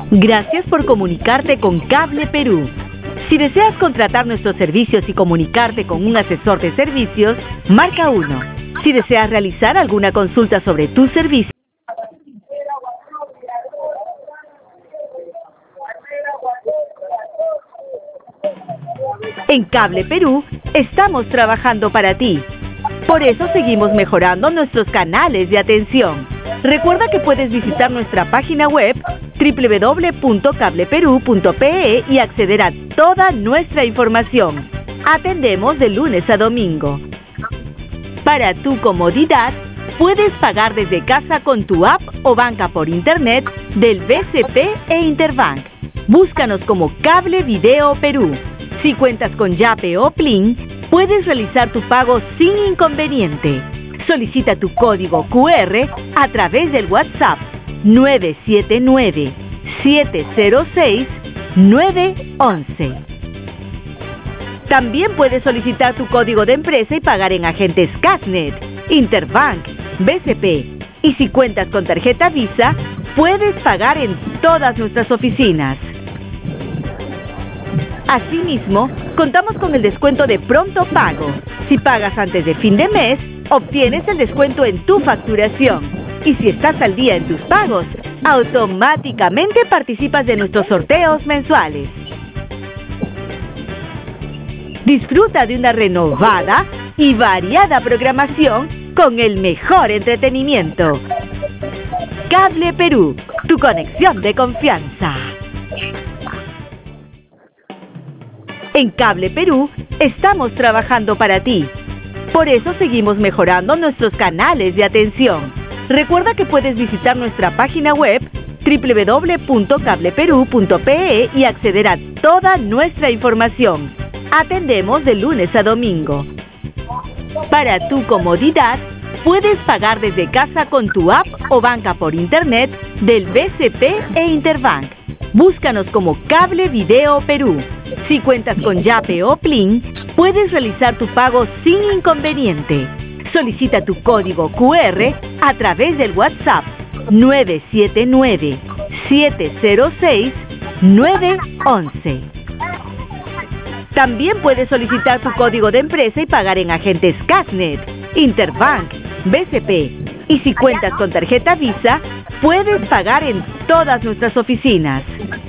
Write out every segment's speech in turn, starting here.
Gracias por comunicarte con Cable Perú. Si deseas contratar nuestros servicios y comunicarte con un asesor de servicios, marca 1. Si deseas realizar alguna consulta sobre tus servicios, en Cable Perú estamos trabajando para ti. Por eso seguimos mejorando nuestros canales de atención. Recuerda que puedes visitar nuestra página web www.cableperu.pe y acceder a toda nuestra información. Atendemos de lunes a domingo. Para tu comodidad, puedes pagar desde casa con tu app o banca por internet del BCP e Interbank. Búscanos como Cable Video Perú. Si cuentas con Yape o Plin, puedes realizar tu pago sin inconveniente. Solicita tu código QR a través del WhatsApp 979-706-911. También puedes solicitar tu código de empresa y pagar en agentes Casnet, Interbank, BCP. Y si cuentas con tarjeta Visa, puedes pagar en todas nuestras oficinas. Asimismo, contamos con el descuento de pronto pago. Si pagas antes de fin de mes, obtienes el descuento en tu facturación. Y si estás al día en tus pagos, automáticamente participas de nuestros sorteos mensuales. Disfruta de una renovada y variada programación con el mejor entretenimiento. Cable Perú, tu conexión de confianza. En Cable Perú estamos trabajando para ti. Por eso seguimos mejorando nuestros canales de atención. Recuerda que puedes visitar nuestra página web www.cableperu.pe y acceder a toda nuestra información. Atendemos de lunes a domingo. Para tu comodidad, puedes pagar desde casa con tu app o banca por internet del BCP e Interbank. Búscanos como Cable Video Perú. Si cuentas con Yape o Plin, puedes realizar tu pago sin inconveniente. Solicita tu código QR a través del WhatsApp 979-706-911. También puedes solicitar tu código de empresa y pagar en agentes Casnet, Interbank, BCP. Y si cuentas con tarjeta Visa, puedes pagar en todas nuestras oficinas.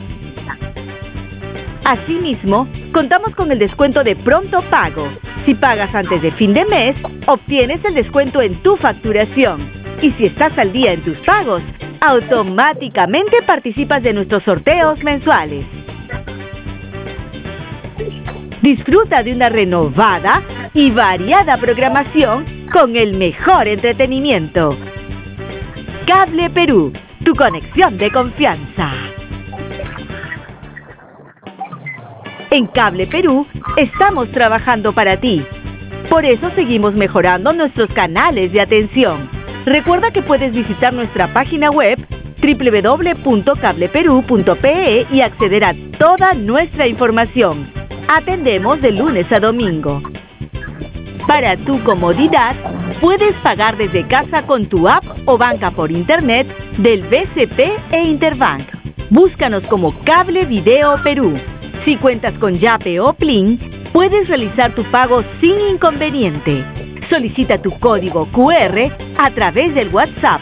Asimismo, contamos con el descuento de pronto pago. Si pagas antes de fin de mes, obtienes el descuento en tu facturación. Y si estás al día en tus pagos, automáticamente participas de nuestros sorteos mensuales. Disfruta de una renovada y variada programación con el mejor entretenimiento. Cable Perú, tu conexión de confianza. En Cable Perú estamos trabajando para ti. Por eso seguimos mejorando nuestros canales de atención. Recuerda que puedes visitar nuestra página web www.cableperu.pe y acceder a toda nuestra información. Atendemos de lunes a domingo. Para tu comodidad, puedes pagar desde casa con tu app o banca por internet del BCP e Interbank. Búscanos como Cable Video Perú. Si cuentas con Yape o Plin, puedes realizar tu pago sin inconveniente. Solicita tu código QR a través del WhatsApp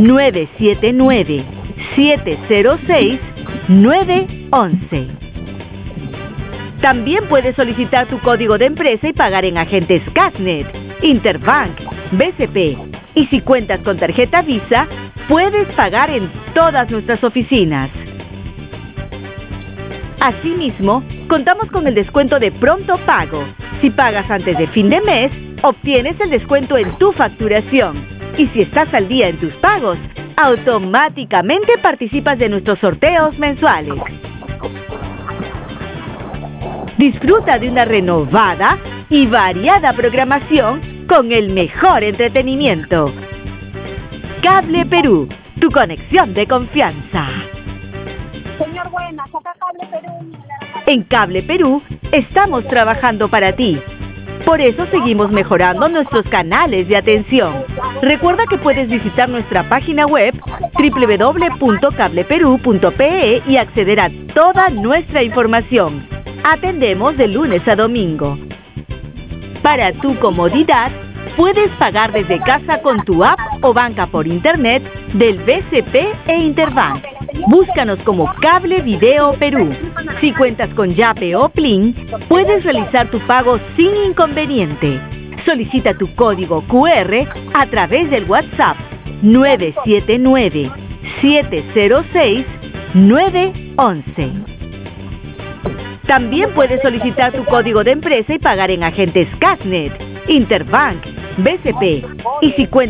979-706-911. También puedes solicitar tu código de empresa y pagar en agentes Casnet, Interbank, BCP. Y si cuentas con tarjeta Visa, puedes pagar en todas nuestras oficinas. Asimismo, contamos con el descuento de pronto pago. Si pagas antes de fin de mes, obtienes el descuento en tu facturación. Y si estás al día en tus pagos, automáticamente participas de nuestros sorteos mensuales. Disfruta de una renovada y variada programación con el mejor entretenimiento. Cable Perú, tu conexión de confianza. Señor, buenas, acá Cable Perú. En Cable Perú estamos trabajando para ti. Por eso seguimos mejorando nuestros canales de atención. Recuerda que puedes visitar nuestra página web www.cableperú.pe y acceder a toda nuestra información. Atendemos de lunes a domingo. Para tu comodidad, puedes pagar desde casa con tu app o banca por internet del BCP e Interbank. Búscanos como Cable Video Perú. Si cuentas con Yape o Plin, puedes realizar tu pago sin inconveniente. Solicita tu código QR a través del WhatsApp 979-706-911. También puedes solicitar tu código de empresa y pagar en agentes Casnet, Interbank, BCP. Y si cuentas